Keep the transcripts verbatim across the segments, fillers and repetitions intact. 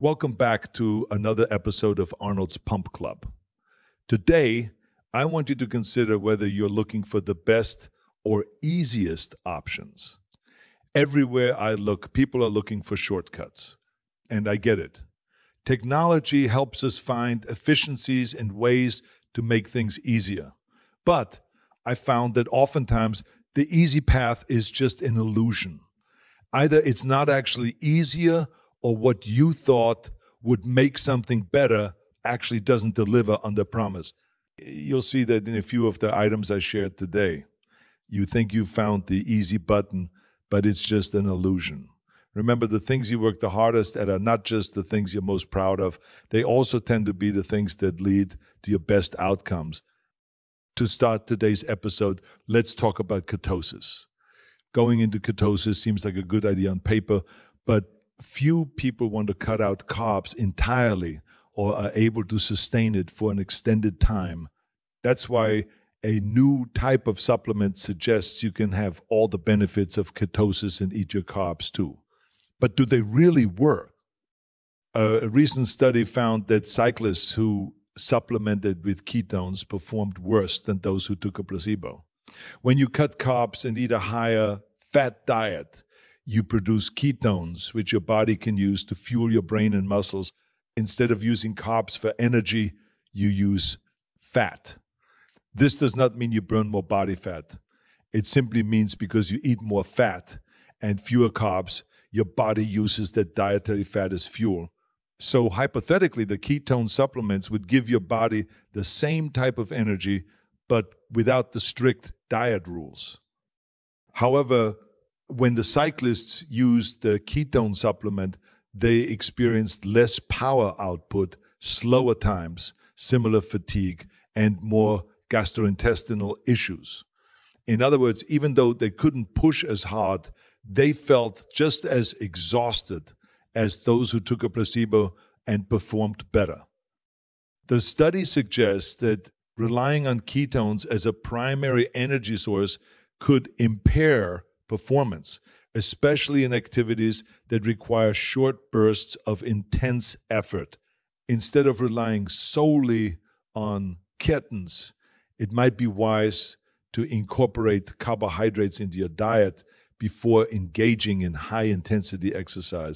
Welcome back to another episode of Arnold's Pump Club. Today, I want you to consider whether you're looking for the best or easiest options. Everywhere I look, people are looking for shortcuts, and I get it. Technology helps us find efficiencies and ways to make things easier. But I found that oftentimes the easy path is just an illusion. Either it's not actually easier, or what you thought would make something better actually doesn't deliver on the promise. You'll see that in a few of the items I shared today. You think you found the easy button, but it's just an illusion. Remember, the things you work the hardest at are not just the things you're most proud of. They also tend to be the things that lead to your best outcomes. To start today's episode, let's talk about ketosis. Going into ketosis seems like a good idea on paper, but few people want to cut out carbs entirely or are able to sustain it for an extended time. That's why a new type of supplement suggests you can have all the benefits of ketosis and eat your carbs too. But do they really work? A recent study found that cyclists who supplemented with ketones performed worse than those who took a placebo. When you cut carbs and eat a higher fat diet, you produce ketones, which your body can use to fuel your brain and muscles. Instead of using carbs for energy, you use fat. This does not mean you burn more body fat. It simply means because you eat more fat and fewer carbs, your body uses that dietary fat as fuel. So hypothetically, the ketone supplements would give your body the same type of energy, but without the strict diet rules. However, when the cyclists used the ketone supplement, they experienced less power output, slower times, similar fatigue, and more gastrointestinal issues. In other words, even though they couldn't push as hard, they felt just as exhausted as those who took a placebo and performed better. The study suggests that relying on ketones as a primary energy source could impair performance, especially in activities that require short bursts of intense effort. Instead of relying solely on ketones, it might be wise to incorporate carbohydrates into your diet before engaging in high-intensity exercise.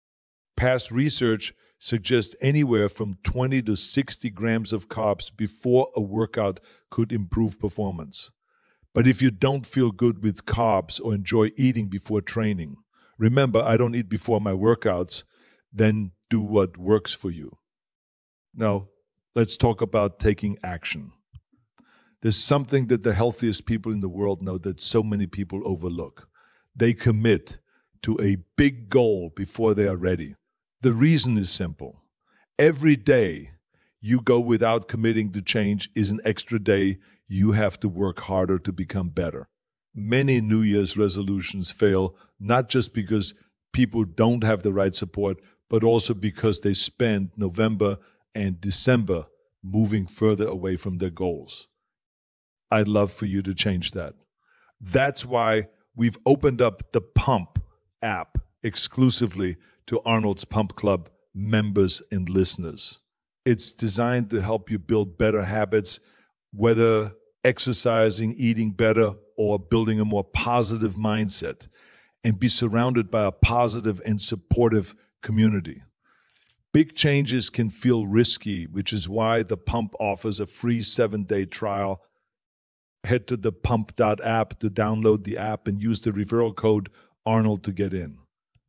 Past research suggests anywhere from twenty to sixty grams of carbs before a workout could improve performance. But if you don't feel good with carbs or enjoy eating before training, remember, I don't eat before my workouts, then do what works for you. Now, let's talk about taking action. There's something that the healthiest people in the world know that so many people overlook. They commit to a big goal before they are ready. The reason is simple. Every day you go without committing to change is an extra day you have to work harder to become better. Many New Year's resolutions fail, not just because people don't have the right support, but also because they spend November and December moving further away from their goals. I'd love for you to change that. That's why we've opened up the Pump app exclusively to Arnold's Pump Club members and listeners. It's designed to help you build better habits, whether exercising, eating better, or building a more positive mindset, and be surrounded by a positive and supportive community. Big changes can feel risky, which is why the Pump offers a free seven-day trial. Head to the pump dot app to download the app and use the referral code Arnold to get in.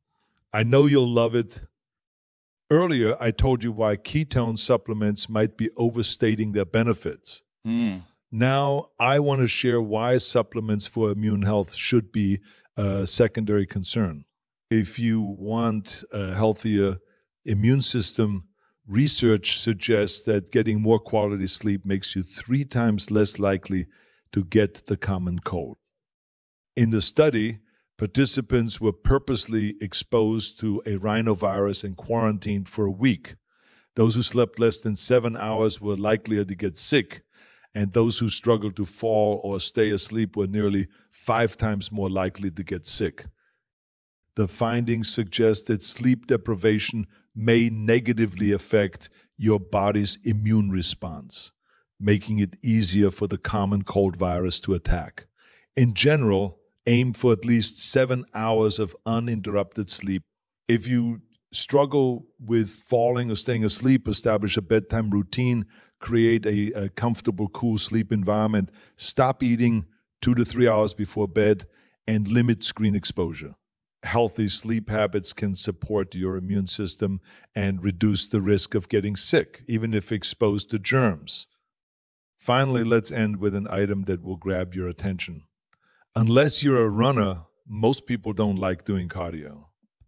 I know you'll love it. Earlier, I told you why ketone supplements might be overstating their benefits. Mm. Now, I want to share why supplements for immune health should be a secondary concern. If you want a healthier immune system, research suggests that getting more quality sleep makes you three times less likely to get the common cold. In the study, participants were purposely exposed to a rhinovirus and quarantined for a week. Those who slept less than seven hours were likelier to get sick, and those who struggled to fall or stay asleep were nearly five times more likely to get sick. The findings suggest that sleep deprivation may negatively affect your body's immune response, making it easier for the common cold virus to attack. In general, aim for at least seven hours of uninterrupted sleep. If you struggle with falling or staying asleep, establish a bedtime routine, create a, a comfortable, cool sleep environment, stop eating two to three hours before bed, and limit screen exposure. Healthy sleep habits can support your immune system and reduce the risk of getting sick, even if exposed to germs. Finally, let's end with an item that will grab your attention. Unless you're a runner, most people don't like doing cardio.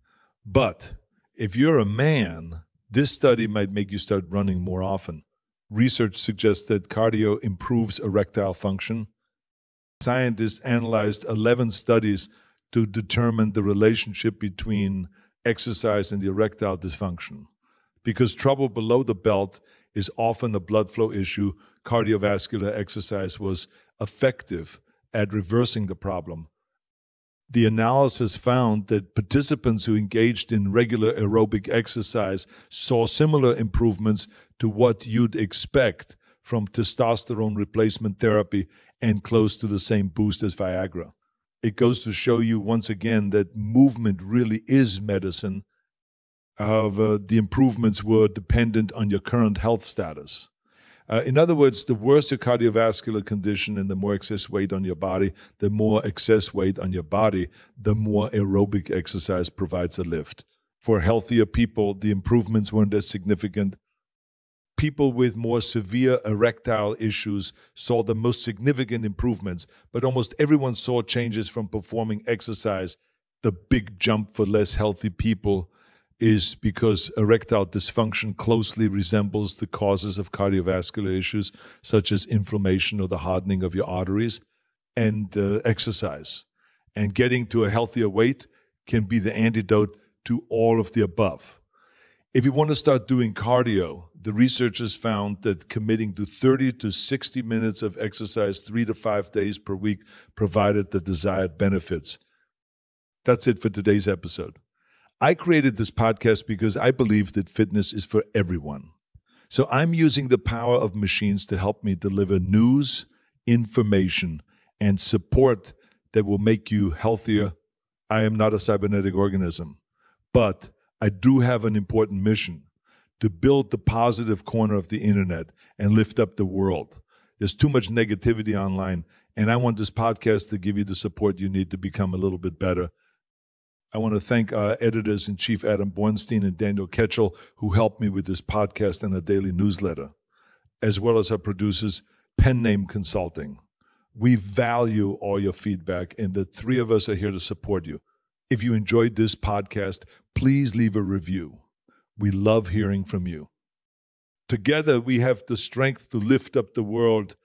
But if you're a man, this study might make you start running more often. Research suggests that cardio improves erectile function. Scientists analyzed eleven studies to determine the relationship between exercise and the erectile dysfunction. Because trouble below the belt is often a blood flow issue, cardiovascular exercise was effective at reversing the problem. The analysis found that participants who engaged in regular aerobic exercise saw similar improvements to what you'd expect from testosterone replacement therapy and close to the same boost as Viagra. It goes to show you once again that movement really is medicine. However, the improvements were dependent on your current health status. Uh, in other words, the worse your cardiovascular condition and the more excess weight on your body, the more excess weight on your body, the more aerobic exercise provides a lift. For healthier people, the improvements weren't as significant. People with more severe erectile issues saw the most significant improvements, but almost everyone saw changes from performing exercise. The big jump for less healthy people is because erectile dysfunction closely resembles the causes of cardiovascular issues, such as inflammation or the hardening of your arteries, and uh, exercise. And getting to a healthier weight can be the antidote to all of the above. If you want to start doing cardio, the researchers found that committing to thirty to sixty minutes of exercise three to five days per week provided the desired benefits. That's it for today's episode. I created this podcast because I believe that fitness is for everyone. So I'm using the power of machines to help me deliver news, information, and support that will make you healthier. I am not a cybernetic organism, but I do have an important mission: to build the positive corner of the internet and lift up the world. There's too much negativity online, and I want this podcast to give you the support you need to become a little bit better. I want to thank our editors-in-chief, Adam Bornstein and Daniel Ketchel, who helped me with this podcast and a daily newsletter, as well as our producers, Pen Name Consulting. We value all your feedback, and the three of us are here to support you. If you enjoyed this podcast, please leave a review. We love hearing from you. Together, we have the strength to lift up the world